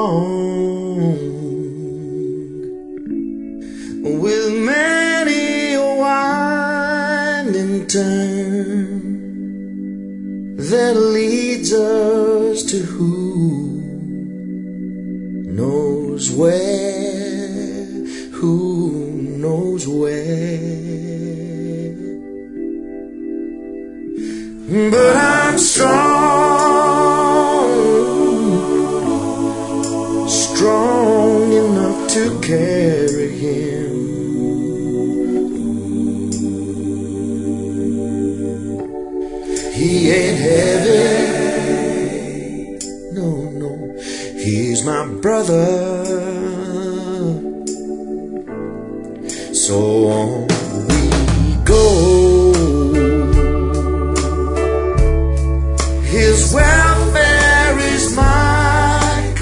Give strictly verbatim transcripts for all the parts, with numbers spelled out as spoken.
along with many a winding turn that leads us to who knows where, who knows where. But I'm strong, strong enough to carry him. He ain't heavy, no, no, he's my brother. So on we go. His welfare is my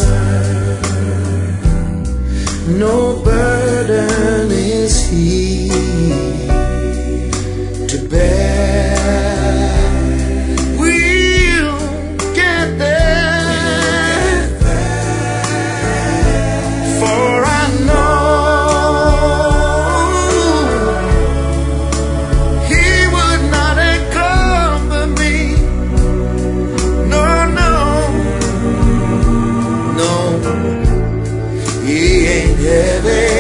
concern. No burden is he to bear. We'll get there, for I know he would not encumber me. No, no, no, he ain't heavy.